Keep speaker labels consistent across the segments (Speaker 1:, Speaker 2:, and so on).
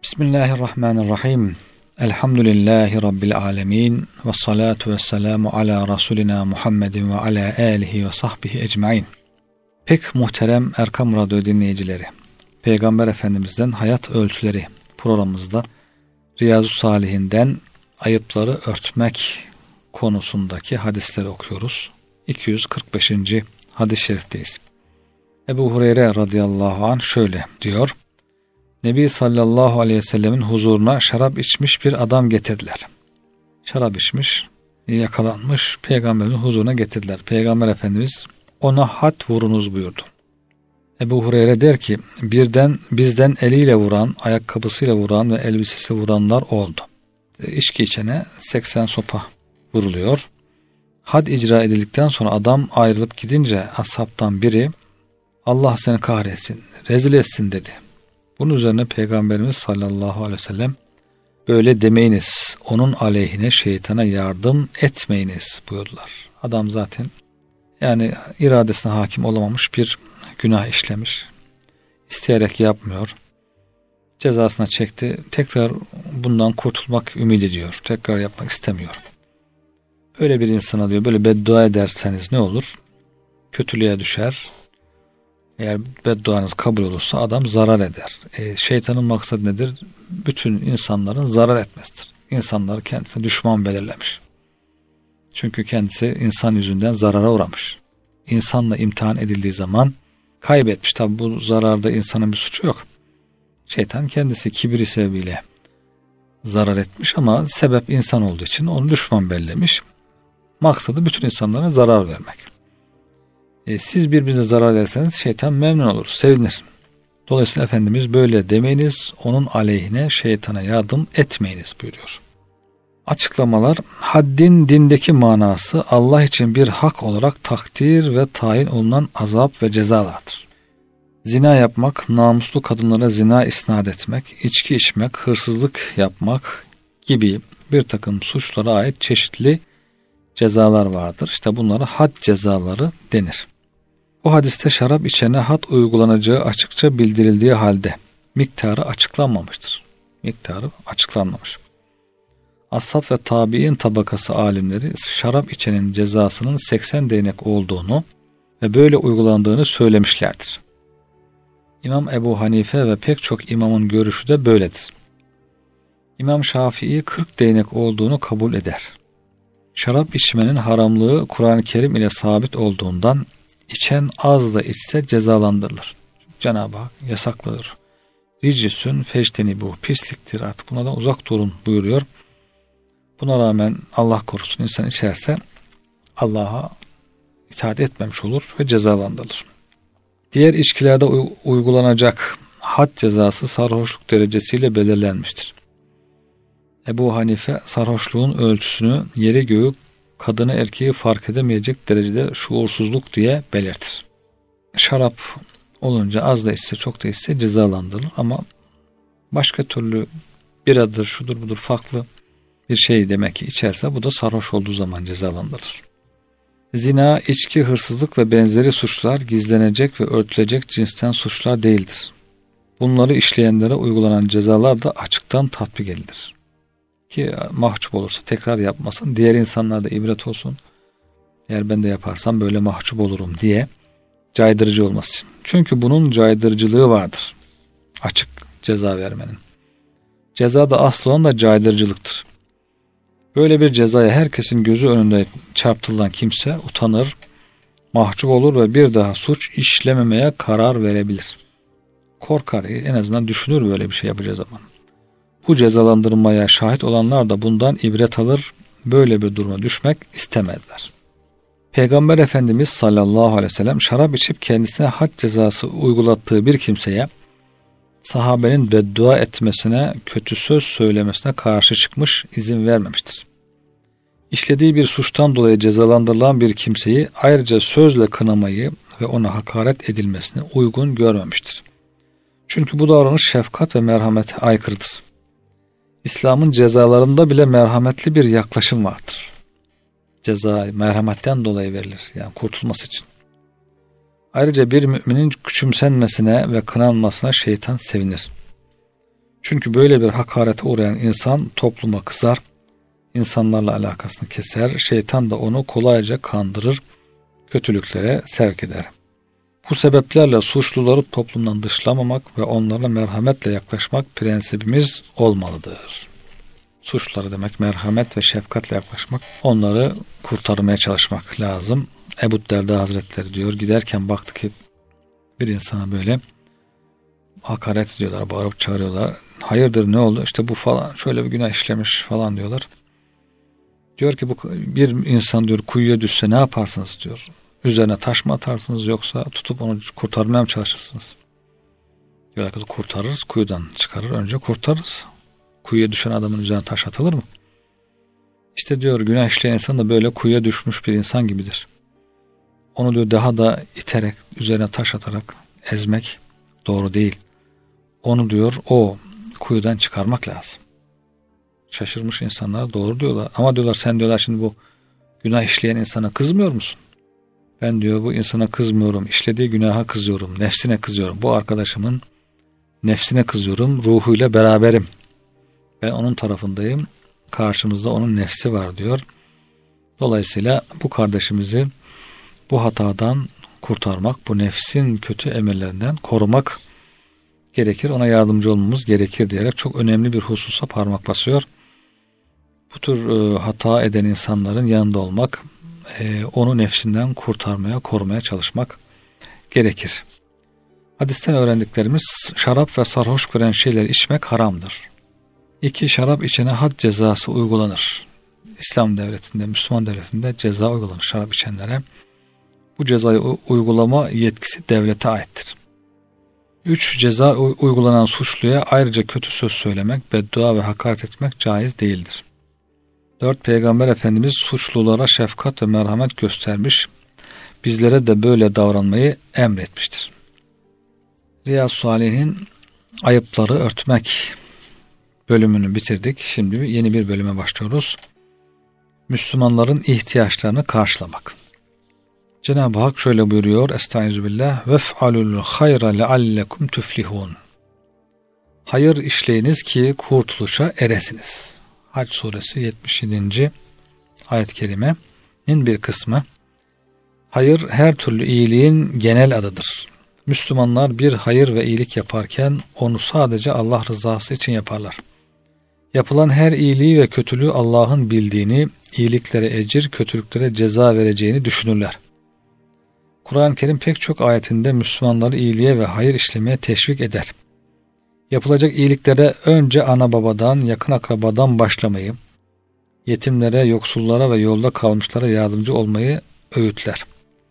Speaker 1: Bismillahirrahmanirrahim. Elhamdülillahi Rabbil alemin. Ve salatu ve selamu ala Resulina Muhammedin ve ala alihi ve sahbihi ecmain. Pek muhterem Erkam Radyo dinleyicileri, Peygamber Efendimiz'den Hayat Ölçüleri programımızda Riyazu Salihinden ayıpları örtmek konusundaki hadisleri okuyoruz. 245. hadis-i şerifteyiz. Ebu Hureyre radıyallahu anh şöyle diyor: Nebi sallallahu aleyhi ve sellemin huzuruna şarap içmiş bir adam getirdiler. Şarap içmiş, yakalanmış, Peygamberin huzuruna getirdiler. Peygamber Efendimiz ona had vurunuz buyurdu. Ebu Hureyre der ki, bizden eliyle vuran, ayakkabısıyla vuran ve elbisesi vuranlar oldu. İçki içene 80 sopa vuruluyor. Had icra edildikten sonra adam ayrılıp gidince ashabtan biri Allah seni kahretsin, rezil etsin dedi. Bunun üzerine Peygamberimiz sallallahu aleyhi ve sellem böyle demeyiniz, onun aleyhine şeytana yardım etmeyiniz buyurdular. Adam zaten yani iradesine hakim olamamış bir günah işlemiş. İsteyerek yapmıyor. Cezasına çekti. Tekrar bundan kurtulmak ümit ediyor. Tekrar yapmak istemiyor. Böyle bir insana diyor, böyle beddua ederseniz ne olur? Kötülüğe düşer. Eğer bedduanız kabul olursa adam zarar eder. Şeytanın maksadı nedir? Bütün insanların zarar etmesidir. İnsanları kendisine düşman belirlemiş. Çünkü kendisi insan yüzünden zarara uğramış. İnsanla imtihan edildiği zaman kaybetmiş. Tabi bu zararda insanın bir suçu yok. Şeytan kendisi kibri sebebiyle zarar etmiş ama sebep insan olduğu için onu düşman bellemiş. Maksadı bütün insanlara zarar vermek. Siz birbirinize zarar verseniz şeytan memnun olur, sevinir. Dolayısıyla Efendimiz böyle demeyiniz, onun aleyhine şeytana yardım etmeyiniz buyuruyor. Açıklamalar: haddin dindeki manası Allah için bir hak olarak takdir ve tayin olunan azap ve cezalardır. Zina yapmak, namuslu kadınlara zina isnat etmek, içki içmek, hırsızlık yapmak gibi bir takım suçlara ait çeşitli cezalar vardır. İşte bunlara had cezaları denir. Bu hadiste şarap içene had uygulanacağı açıkça bildirildiği halde miktarı açıklanmamıştır. Miktarı açıklanmamış. Ashab ve tabi'in tabakası alimleri şarap içenin cezasının 80 değnek olduğunu ve böyle uygulandığını söylemişlerdir. İmam Ebu Hanife ve pek çok imamın görüşü de böyledir. İmam Şafii 40 değnek olduğunu kabul eder. Şarap içmenin haramlığı Kur'an-ı Kerim ile sabit olduğundan içen az da içse cezalandırılır. Cenab-ı Hak yasakladır. Ricüsün feşteni bu, pisliktir, artık bunlardan uzak durun buyuruyor. Buna rağmen Allah korusun insan içerse Allah'a itaat etmemiş olur ve cezalandırılır. Diğer içkilerde uygulanacak had cezası sarhoşluk derecesiyle belirlenmiştir. Ebu Hanife sarhoşluğun ölçüsünü yeri göğü, kadını erkeği fark edemeyecek derecede şuursuzluk diye belirtir. Şarap olunca az da içse çok da içse cezalandırılır ama başka türlü biradır, şudur budur farklı bir şey demek ki içerse bu da sarhoş olduğu zaman cezalandırılır. Zina, içki, hırsızlık ve benzeri suçlar gizlenecek ve örtülecek cinsten suçlar değildir. Bunları işleyenlere uygulanan cezalar da açıktan tatbik edilir. Ki mahcup olursa tekrar yapmasın, diğer insanlar da ibret olsun. Eğer ben de yaparsam böyle mahcup olurum diye caydırıcı olması için. Çünkü bunun caydırıcılığı vardır. Açık ceza vermenin. Ceza da asıl olan da caydırıcılıktır. Böyle bir cezaya herkesin gözü önünde çarptırılan kimse utanır, mahcup olur ve bir daha suç işlememeye karar verebilir. Korkar, en azından düşünür böyle bir şey yapacağı zaman. Bu cezalandırmaya şahit olanlar da bundan ibret alır, böyle bir duruma düşmek istemezler. Peygamber Efendimiz sallallahu aleyhi ve sellem şarap içip kendisine had cezası uygulattığı bir kimseye sahabenin beddua etmesine, kötü söz söylemesine karşı çıkmış, izin vermemiştir. İşlediği bir suçtan dolayı cezalandırılan bir kimseyi ayrıca sözle kınamayı ve ona hakaret edilmesine uygun görmemiştir. Çünkü bu davranış şefkat ve merhamete aykırıdır. İslam'ın cezalarında bile merhametli bir yaklaşım vardır. Ceza merhametten dolayı verilir, yani kurtulması için. Ayrıca bir müminin küçümsenmesine ve kınanmasına şeytan sevinir. Çünkü böyle bir hakarete uğrayan insan topluma kızar, insanlarla alakasını keser, şeytan da onu kolayca kandırır, kötülüklere sevk eder. Bu sebeplerle suçluları toplumdan dışlamamak ve onlara merhametle yaklaşmak prensibimiz olmalıdır. Suçluları demek merhamet ve şefkatle yaklaşmak, onları kurtarmaya çalışmak lazım. Ebu Derda Hazretleri diyor, giderken baktı ki bir insana böyle hakaret ediyorlar, bağırıp çağırıyorlar. Hayırdır, ne oldu? İşte bu falan, şöyle bir günah işlemiş falan diyorlar. Diyor ki bu bir insan diyor kuyuya düşse ne yaparsınız diyor. Üzerine taş mı atarsınız yoksa tutup onu kurtarmaya mı çalışırsınız? Diyorlar ki kurtarırız, kuyudan çıkarır, önce kurtarırız. Kuyuya düşen adamın üzerine taş atılır mı? İşte diyor günah işleyen insan da böyle kuyuya düşmüş bir insan gibidir. Onu diyor daha da iterek, üzerine taş atarak ezmek doğru değil. Onu diyor o kuyudan çıkarmak lazım. Şaşırmış insanlar doğru diyorlar. Ama diyorlar sen diyorlar şimdi bu günah işleyen insana kızmıyor musun? Ben diyor bu insana kızmıyorum. İşlediği günaha kızıyorum. Nefsine kızıyorum. Bu arkadaşımın nefsine kızıyorum. Ruhuyla beraberim. Ben onun tarafındayım. Karşımızda onun nefsi var diyor. Dolayısıyla bu kardeşimizi bu hatadan kurtarmak, bu nefsin kötü emirlerinden korumak gerekir. Ona yardımcı olmamız gerekir diyerek çok önemli bir hususa parmak basıyor. Bu tür hata eden insanların yanında olmak, onu nefsinden kurtarmaya, korumaya çalışmak gerekir. Hadisten öğrendiklerimiz şarap ve sarhoş gören şeyler içmek haramdır. 2. Şarap içene had cezası uygulanır. İslam devletinde, Müslüman devletinde ceza uygulanır şarap içenlere. Bu cezayı uygulama yetkisi devlete aittir. 3. Ceza uygulanan suçluya ayrıca kötü söz söylemek, beddua ve hakaret etmek caiz değildir. 4. Peygamber Efendimiz suçlulara şefkat ve merhamet göstermiş, bizlere de böyle davranmayı emretmiştir. Riyaz-ı Salih'in ayıpları örtmek bölümünü bitirdik. Şimdi yeni bir bölüme başlıyoruz. Müslümanların ihtiyaçlarını karşılamak. Cenab-ı Hak şöyle buyuruyor. Estağfirullah. Vef'alul hayra leallekum tuflihun. Hayır işleyiniz ki kurtuluşa eresiniz. Hac suresi 77. ayet-i kerimenin bir kısmı. Hayır her türlü iyiliğin genel adıdır. Müslümanlar bir hayır ve iyilik yaparken onu sadece Allah rızası için yaparlar. Yapılan her iyiliği ve kötülüğü Allah'ın bildiğini, iyiliklere ecir, kötülüklere ceza vereceğini düşünürler. Kur'an-ı Kerim pek çok ayetinde Müslümanları iyiliğe ve hayır işlemeye teşvik eder. Yapılacak iyiliklere önce ana babadan, yakın akrabadan başlamayı, yetimlere, yoksullara ve yolda kalmışlara yardımcı olmayı öğütler.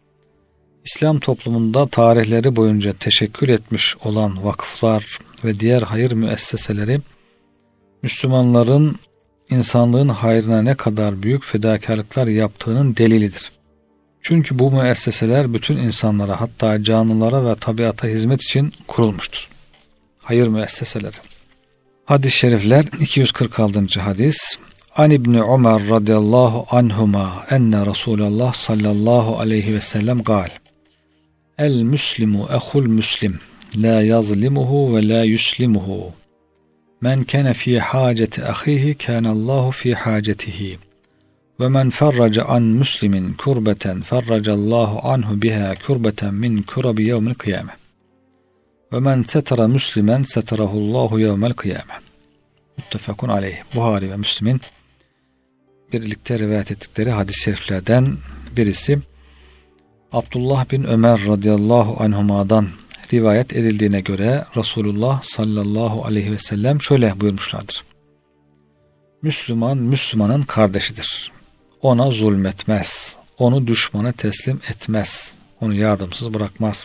Speaker 1: İslam toplumunda tarihleri boyunca teşekkül etmiş olan vakıflar ve diğer hayır müesseseleri, Müslümanların insanlığın hayrına ne kadar büyük fedakarlıklar yaptığının delilidir. Çünkü bu müesseseler bütün insanlara, hatta canlılara ve tabiata hizmet için kurulmuştur. Hayır müesseseleri. Hadis-i şerifler 246. hadis. An İbni Ömer radıyallahu anhuma enne Resulullah sallallahu aleyhi ve sellem gal. El müslimu ehul müslim la yazlimuhu ve la yuslimuhu. Men kana fi haceti ahihi kana Allahu fi hacetihi. Ve men ferraca an muslimin kurbeten ferracallahu anhu biha kurbeten min kurabi yevmil kıyame. Ve men setara muslimen setarahullahu yevmel kıyame. Muttefakun aleyh. Buhari ve Müslim'in birlikte rivayet ettikleri hadis-i şeriflerden birisi. Abdullah bin Ömer radıyallahu anhuma'dan rivayet edildiğine göre Resulullah sallallahu aleyhi ve sellem şöyle buyurmuşlardır. Müslüman, Müslümanın kardeşidir. Ona zulmetmez. Onu düşmana teslim etmez. Onu yardımsız bırakmaz.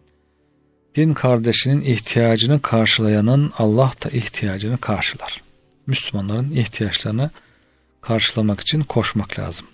Speaker 1: Din kardeşinin ihtiyacını karşılayanın Allah da ihtiyacını karşılar. Müslümanların ihtiyaçlarını karşılamak için koşmak lazım.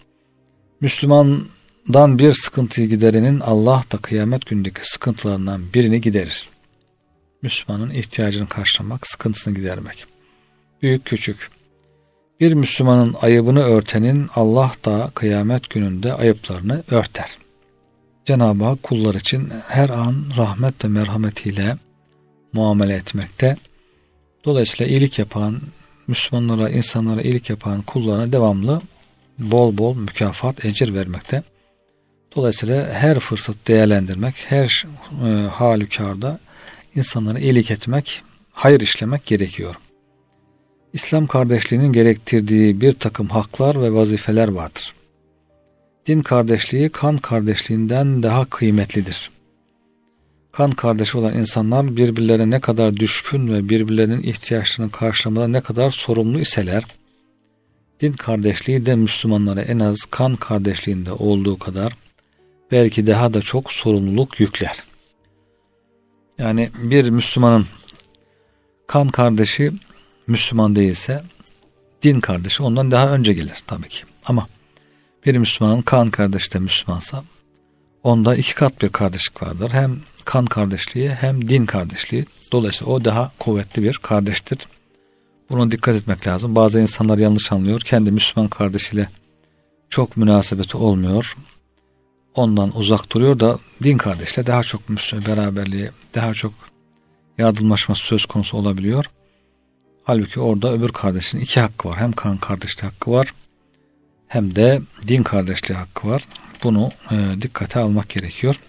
Speaker 1: Müslümandan bir sıkıntıyı giderenin Allah da kıyamet günündeki sıkıntılarından birini giderir. Müslümanın ihtiyacını karşılamak, sıkıntısını gidermek. Büyük küçük. Bir Müslümanın ayıbını örtenin Allah da kıyamet gününde ayıplarını örter. Cenab-ı Hak kullar için her an rahmet ve merhametiyle muamele etmekte. Dolayısıyla iyilik yapan, Müslümanlara, insanlara iyilik yapan kullarına devamlı bol bol mükafat, ecir vermekte. Dolayısıyla her fırsat değerlendirmek, her halükarda insanlara iyilik etmek, hayır işlemek gerekiyor. İslam kardeşliğinin gerektirdiği bir takım haklar ve vazifeler vardır. Din kardeşliği kan kardeşliğinden daha kıymetlidir. Kan kardeşi olan insanlar birbirlerine ne kadar düşkün ve birbirlerinin ihtiyaçlarını karşılamada ne kadar sorumlu iseler, din kardeşliği de Müslümanlara en az kan kardeşliğinde olduğu kadar belki daha da çok sorumluluk yükler. Yani bir Müslümanın kan kardeşi Müslüman değilse din kardeşi ondan daha önce gelir tabii ki. Ama bir Müslümanın kan kardeşi de Müslümansa onda iki kat bir kardeşlik vardır. Hem kan kardeşliği hem din kardeşliği. Dolayısıyla o daha kuvvetli bir kardeştir. Buna dikkat etmek lazım. Bazı insanlar yanlış anlıyor. Kendi Müslüman kardeşiyle çok münasebeti olmuyor. Ondan uzak duruyor da din kardeşle daha çok Müslüman beraberliği, daha çok yardımlaşması söz konusu olabiliyor. Halbuki orada öbür kardeşin iki hakkı var. Hem kan kardeşliği hakkı var hem de din kardeşliği hakkı var. Bunu dikkate almak gerekiyor.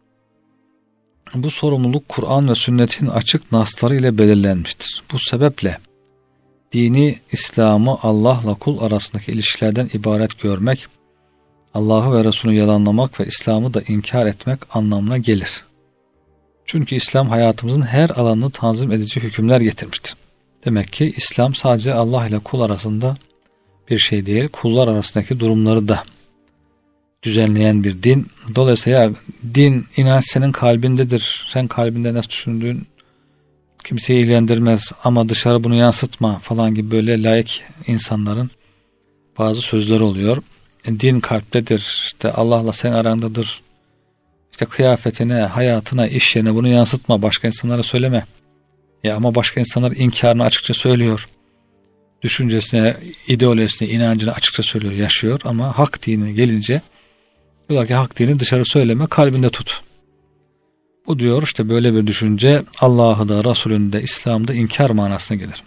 Speaker 1: Bu sorumluluk Kur'an ve sünnetin açık nasları ile belirlenmiştir. Bu sebeple dini İslam'ı Allah'la kul arasındaki ilişkilerden ibaret görmek, Allah'ı ve Resulü yalanlamak ve İslam'ı da inkar etmek anlamına gelir. Çünkü İslam hayatımızın her alanını tanzim edici hükümler getirmiştir. Demek ki İslam sadece Allah ile kul arasında bir şey değil, kullar arasındaki durumları da düzenleyen bir din. Dolayısıyla din, inanç senin kalbindedir. Sen kalbinde nasıl düşündüğün kimseyi ilgilendirmez ama dışarı bunu yansıtma falan gibi böyle laik insanların bazı sözleri oluyor. Din kalptedir. İşte Allah'la sen arandadır. İşte kıyafetine, hayatına, iş yerine bunu yansıtma. Başka insanlara söyleme. Ya ama başka insanlar inkarını açıkça söylüyor. Düşüncesine, ideolojisine, inancını açıkça söylüyor, yaşıyor. Ama hak dini gelince diyorlar ki hak dini dışarı söyleme, kalbinde tut. Bu diyor işte böyle bir düşünce Allah'ı da, Resulünü de, İslam'da inkar manasına gelir.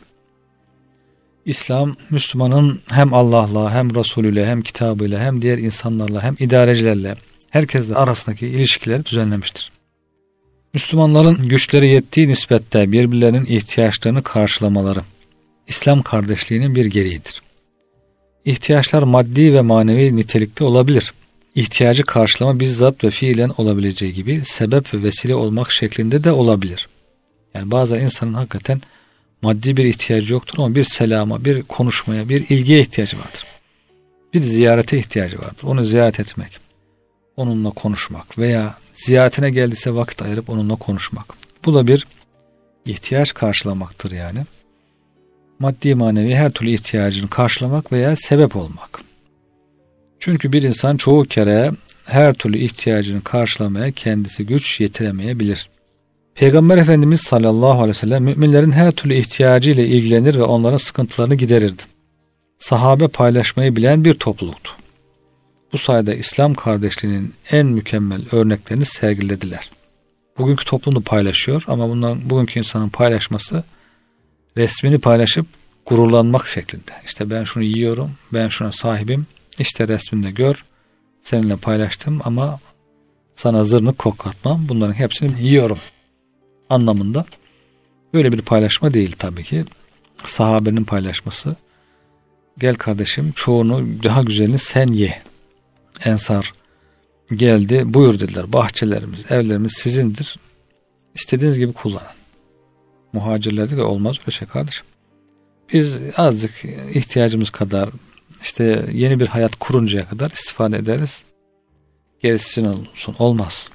Speaker 1: İslam, Müslümanın hem Allah'la, hem Resulüyle, hem kitabıyla, hem diğer insanlarla, hem idarecilerle, herkesle arasındaki ilişkileri düzenlemiştir. Müslümanların güçleri yettiği nispette birbirlerinin ihtiyaçlarını karşılamaları, İslam kardeşliğinin bir gereğidir. İhtiyaçlar maddi ve manevi nitelikte olabilir. İhtiyacı karşılama bizzat ve fiilen olabileceği gibi sebep ve vesile olmak şeklinde de olabilir. Yani bazen insanın hakikaten maddi bir ihtiyacı yoktur ama bir selama, bir konuşmaya, bir ilgiye ihtiyacı vardır. Bir ziyarete ihtiyacı vardır. Onu ziyaret etmek, onunla konuşmak veya ziyaretine geldiyse vakit ayırıp onunla konuşmak. Bu da bir ihtiyaç karşılamaktır yani. Maddi manevi her türlü ihtiyacını karşılamak veya sebep olmak. Çünkü bir insan çoğu kere her türlü ihtiyacını karşılamaya kendisi güç yetiremeyebilir. Peygamber Efendimiz sallallahu aleyhi ve sellem müminlerin her türlü ihtiyacı ile ilgilenir ve onların sıkıntılarını giderirdi. Sahabe paylaşmayı bilen bir topluluktu. Bu sayede İslam kardeşliğinin en mükemmel örneklerini sergilediler. Bugünkü toplumda paylaşıyor ama bugünkü insanın paylaşması resmini paylaşıp gururlanmak şeklinde. İşte ben şunu yiyorum, ben şuna sahibim, işte resminde gör, seninle paylaştım ama sana zırnık koklatmam, bunların hepsini yiyorum anlamında. Böyle bir paylaşma değil tabii ki. Sahabenin paylaşması, gel kardeşim çoğunu daha güzelini sen ye. Ensar geldi, buyur dediler, bahçelerimiz, evlerimiz sizindir, İstediğiniz gibi kullanın. Muhacirler dedi ki olmaz öyle şey kardeşim. Biz azıcık ihtiyacımız kadar işte yeni bir hayat kuruncaya kadar istifade ederiz. Gerisi sizin olsun. Olmaz.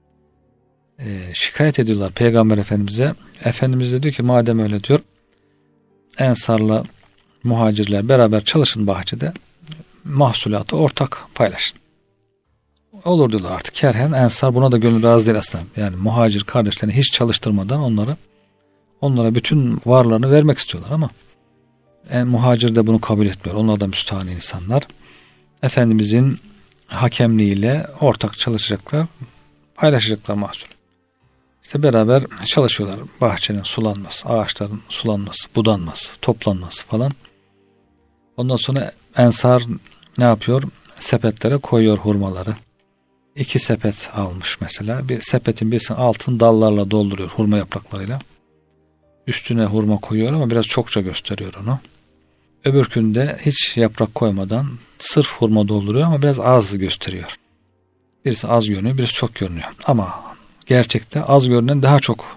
Speaker 1: Şikayet ediyorlar Peygamber Efendimiz'e. Efendimiz de diyor ki madem öyle diyor, Ensar'la muhacirler beraber çalışın bahçede, mahsulatı ortak paylaşın. Olur diyorlar artık kerhen. Ensar buna da gönül razı değil aslında. Yani muhacir kardeşlerini hiç çalıştırmadan onlara bütün varlarını vermek istiyorlar ama muhacir de bunu kabul etmiyor. Onlar da müstahane insanlar. Efendimizin hakemliğiyle ortak çalışacaklar, paylaşacaklar mahsul. İşte beraber çalışıyorlar. Bahçenin sulanması, ağaçların sulanması, budanması, toplanması falan. Ondan sonra Ensar ne yapıyor? Sepetlere koyuyor hurmaları. 2 sepet almış mesela. Bir sepetin birisini altın dallarla dolduruyor, hurma yapraklarıyla. Üstüne hurma koyuyor ama biraz çokça gösteriyor onu. Öbürkünde hiç yaprak koymadan sırf hurma dolduruyor ama biraz az gösteriyor. Birisi az görünüyor, birisi çok görünüyor. Ama gerçekte az görünen daha çok,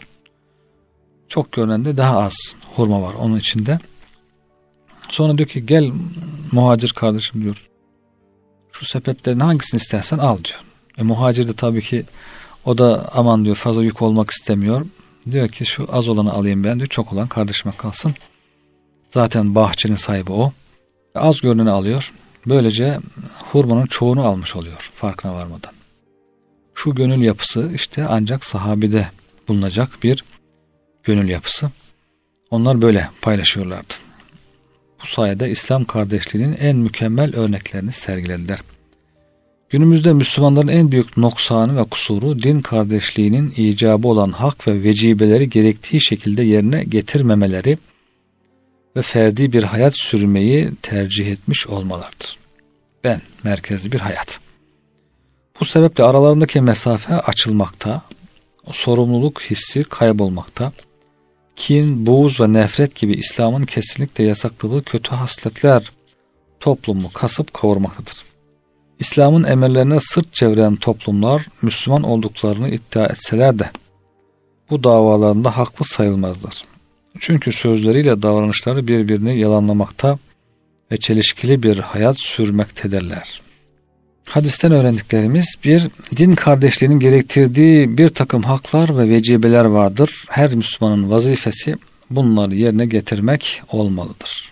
Speaker 1: çok görünen de daha az hurma var onun içinde. Sonra diyor ki gel muhacir kardeşim diyor. Şu sepetlerin hangisini istersen al diyor. Muhacir de tabii ki o da aman diyor fazla yük olmak istemiyor. Diyor ki şu az olanı alayım ben diyor. Çok olan kardeşime kalsın. Zaten bahçenin sahibi o. Az görüneni alıyor. Böylece hurmanın çoğunu almış oluyor farkına varmadan. Şu gönül yapısı işte ancak sahabede bulunacak bir gönül yapısı. Onlar böyle paylaşıyorlardı. Bu sayede İslam kardeşliğinin en mükemmel örneklerini sergilediler. Günümüzde Müslümanların en büyük noksanı ve kusuru din kardeşliğinin icabı olan hak ve vecibeleri gerektiği şekilde yerine getirmemeleri ve ferdi bir hayat sürmeyi tercih etmiş olmalarıdır. Ben merkezli bir hayat. Bu sebeple aralarındaki mesafe açılmakta, sorumluluk hissi kaybolmakta, kin, buğz ve nefret gibi İslam'ın kesinlikle yasakladığı kötü hasletler toplumu kasıp kavurmaktadır. İslam'ın emirlerine sırt çeviren toplumlar Müslüman olduklarını iddia etseler de bu davalarında haklı sayılmazlar. Çünkü sözleriyle davranışları birbirini yalanlamakta ve çelişkili bir hayat sürmektedirler. Hadisten öğrendiklerimiz: 1. Din kardeşliğinin gerektirdiği bir takım haklar ve vecibeler vardır. Her Müslümanın vazifesi bunları yerine getirmek olmalıdır.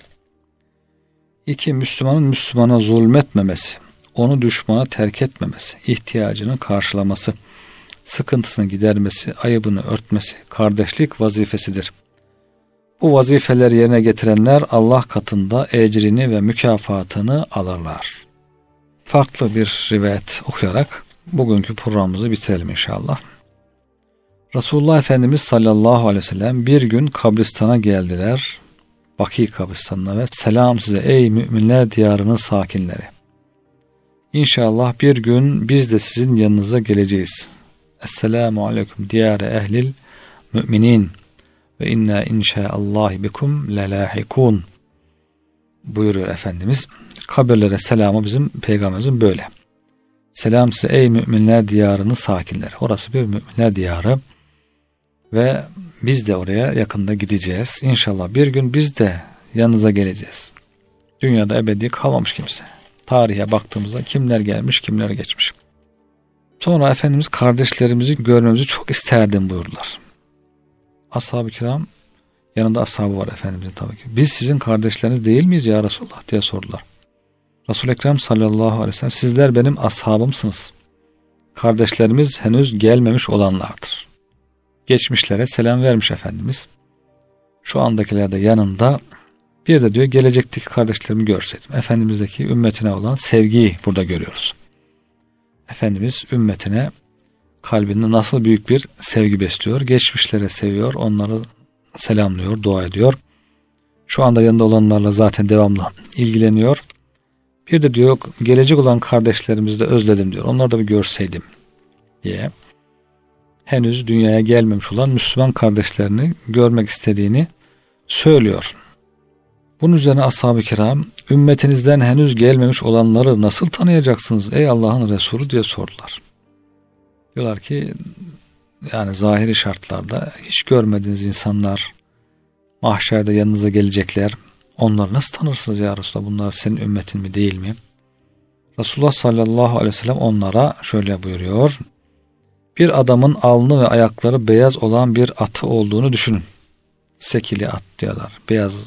Speaker 1: 2. Müslümanın Müslümana zulmetmemesi, onu düşmana terk etmemesi, ihtiyacını karşılaması, sıkıntısını gidermesi, ayıbını örtmesi kardeşlik vazifesidir. Bu vazifeleri yerine getirenler Allah katında ecrini ve mükafatını alırlar. Farklı bir rivayet okuyarak bugünkü programımızı bitirelim inşallah. Resulullah Efendimiz sallallahu aleyhi ve sellem bir gün kabristana geldiler. Baki kabristanına ve selam size ey müminler diyarının sakinleri. İnşallah bir gün biz de sizin yanınıza geleceğiz. Esselamu aleyküm diyare ehlil müminin ve inna inşaallahi bikum lelahikun buyuruyor Efendimiz. Kabirlere selamı bizim peygamberimizin böyle. Selam size ey müminler diyarının sakinleri. Orası bir müminler diyarı ve biz de oraya yakında gideceğiz. İnşallah bir gün biz de yanınıza geleceğiz. Dünyada ebedi kalmamış kimse. Tarihe baktığımızda kimler gelmiş, kimler geçmiş. Sonra Efendimiz kardeşlerimizi görmemizi çok isterdim buyurdular. Ashab-ı kiram, yanında ashabı var Efendimizin tabii ki. Biz sizin kardeşleriniz değil miyiz ya Resulullah diye sordular. Resul-i Ekrem sallallahu aleyhi ve sellem sizler benim ashabımsınız. Kardeşlerimiz henüz gelmemiş olanlardır. Geçmişlere selam vermiş Efendimiz. Şu andakiler de yanında. Bir de diyor gelecekteki kardeşlerimi görseydim. Efendimiz'deki ümmetine olan sevgiyi burada görüyoruz. Efendimiz ümmetine kalbinde nasıl büyük bir sevgi besliyor. Geçmişlere seviyor, onları selamlıyor, dua ediyor. Şu anda yanında olanlarla zaten devamlı ilgileniyor. Bir de diyor gelecek olan kardeşlerimizi de özledim diyor. Onları da bir görseydim diye. Henüz dünyaya gelmemiş olan Müslüman kardeşlerini görmek istediğini söylüyor. Bunun üzerine ashab-ı kiram ümmetinizden henüz gelmemiş olanları nasıl tanıyacaksınız ey Allah'ın Resulü diye sordular. Diyorlar ki yani zahiri şartlarda hiç görmediğiniz insanlar mahşerde yanınıza gelecekler. Onları nasıl tanırsınız ya Resulallah? Bunlar senin ümmetin mi değil mi? Resulullah sallallahu aleyhi ve sellem onlara şöyle buyuruyor. Bir adamın alnı ve ayakları beyaz olan bir atı olduğunu düşünün. Sekili at diyorlar. Beyaz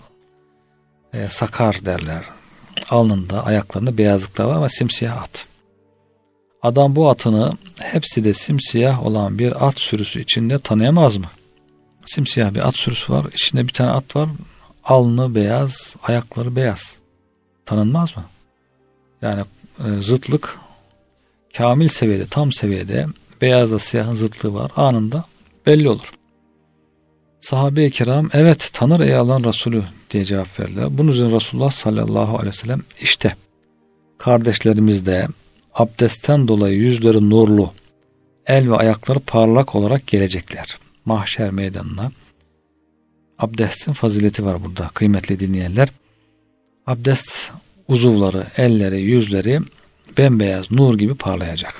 Speaker 1: sakar derler. Alnında, ayaklarında beyazlıklar var ama simsiyah at. Adam bu atını hepsi de simsiyah olan bir at sürüsü içinde tanıyamaz mı? Simsiyah bir at sürüsü var. İçinde bir tane at var. Alnı beyaz, ayakları beyaz. Tanınmaz mı? Yani zıtlık kamil seviyede, tam seviyede beyazla siyahın zıtlığı var. Anında belli olur. Sahabe-i kiram evet tanır ey Allah'ın Resulü diye cevap verdiler. Bunun üzerine Resulullah sallallahu aleyhi ve sellem işte kardeşlerimiz de abdestten dolayı yüzleri nurlu, el ve ayakları parlak olarak gelecekler. Mahşer meydanına. Abdestin fazileti var burada kıymetli dinleyenler. Abdest uzuvları, elleri, yüzleri bembeyaz nur gibi parlayacak.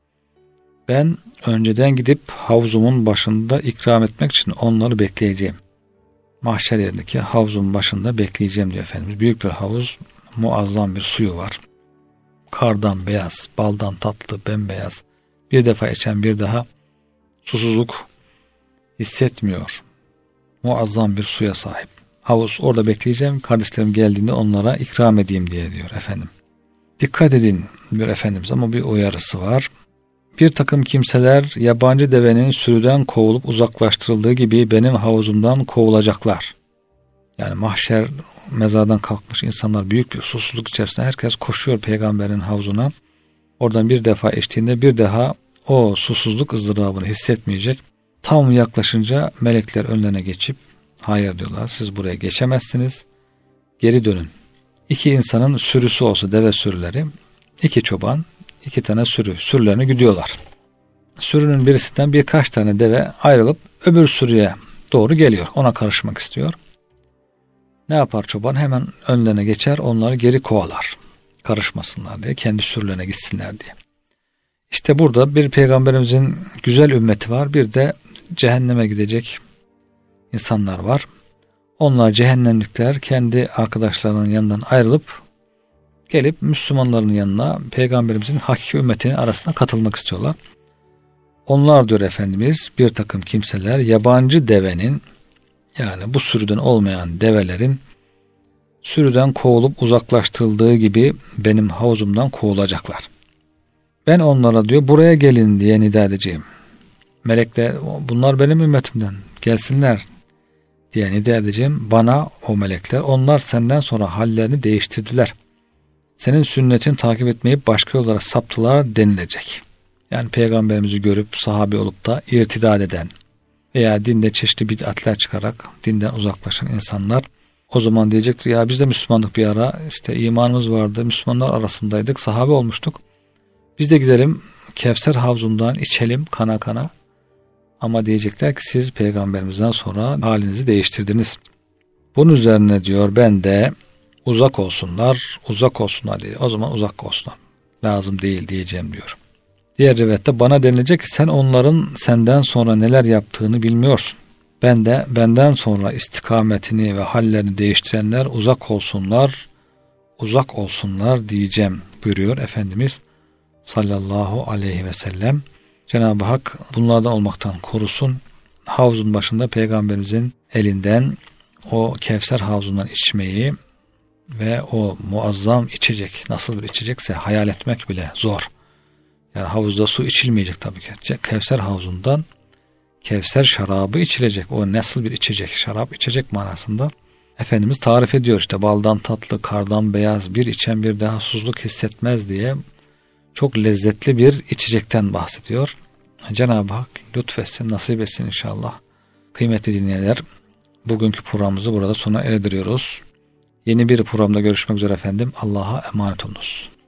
Speaker 1: Ben önceden gidip havzumun başında ikram etmek için onları bekleyeceğim. Mahşer yerindeki havzun başında bekleyeceğim diyor Efendimiz. Büyük bir havuz, muazzam bir suyu var. Kardan beyaz, baldan tatlı, bembeyaz. Bir defa içen bir daha susuzluk hissetmiyor. Muazzam bir suya sahip. Havuz, orada bekleyeceğim. Kardeşlerim geldiğinde onlara ikram edeyim diye diyor efendim. Dikkat edin diyor Efendimiz ama bir uyarısı var. Bir takım kimseler yabancı devenin sürüden kovulup uzaklaştırıldığı gibi benim havuzumdan kovulacaklar. Yani mahşer mezardan kalkmış insanlar büyük bir susuzluk içerisinde herkes koşuyor peygamberin havzuna. Oradan bir defa içtiğinde bir daha o susuzluk ızdırabını hissetmeyecek. Tam yaklaşınca melekler önlerine geçip hayır diyorlar siz buraya geçemezsiniz. Geri dönün. İki insanın sürüsü olsa deve sürüleri, iki çoban, iki tane sürülerini gidiyorlar. Sürünün birisinden birkaç tane deve ayrılıp öbür sürüye doğru geliyor. Ona karışmak istiyor. Ne yapar çoban? Hemen önlerine geçer, onları geri kovalar. Karışmasınlar diye, kendi sürülerine gitsinler diye. İşte burada bir peygamberimizin güzel ümmeti var. Bir de cehenneme gidecek insanlar var. Onlar cehennemlikler kendi arkadaşlarının yanından ayrılıp gelip Müslümanların yanına peygamberimizin hakiki ümmetinin arasına katılmak istiyorlar. Onlar diyor Efendimiz bir takım kimseler yabancı devenin yani bu sürüden olmayan develerin sürüden kovulup uzaklaştırıldığı gibi benim havuzumdan kovulacaklar. Ben onlara diyor buraya gelin diye nida edeceğim. Melekler bunlar benim ümmetimden gelsinler diye nida edeceğim. Bana o melekler onlar senden sonra hallerini değiştirdiler. Senin sünnetin takip etmeyip başka yollara saptılar denilecek. Yani peygamberimizi görüp sahabe olup da irtidat eden veya dinde çeşitli bid'atler çıkarak dinden uzaklaşan insanlar o zaman diyecektir ya biz de Müslümanlık bir ara işte imanımız vardı Müslümanlar arasındaydık sahabe olmuştuk. Biz de gidelim Kevser havzundan içelim kana kana ama diyecekler ki siz peygamberimizden sonra halinizi değiştirdiniz. Bunun üzerine diyor ben de uzak olsunlar diye o zaman uzak olsunlar lazım değil diyeceğim diyor. Diğer rivayette bana denilecek ki sen onların senden sonra neler yaptığını bilmiyorsun. Ben de benden sonra istikametini ve hallerini değiştirenler uzak olsunlar diyeceğim buyuruyor Efendimiz sallallahu aleyhi ve sellem. Cenab-ı Hak bunlardan olmaktan korusun. Havuzun başında peygamberimizin elinden o Kevser havzundan içmeyi ve o muazzam içecek nasıl bir içecekse hayal etmek bile zor. Yani havuzda su içilmeyecek tabii ki. Kevser havuzundan Kevser şarabı içilecek. O nasıl bir içecek? Şarap içecek manasında. Efendimiz tarif ediyor işte baldan tatlı, kardan beyaz bir içen bir daha susuzluk hissetmez diye çok lezzetli bir içecekten bahsediyor. Cenab-ı Hak lütfetsin, nasip etsin inşallah. Kıymetli dinleyenler, bugünkü programımızı burada sona erdiriyoruz. Yeni bir programda görüşmek üzere efendim. Allah'a emanet olunuz.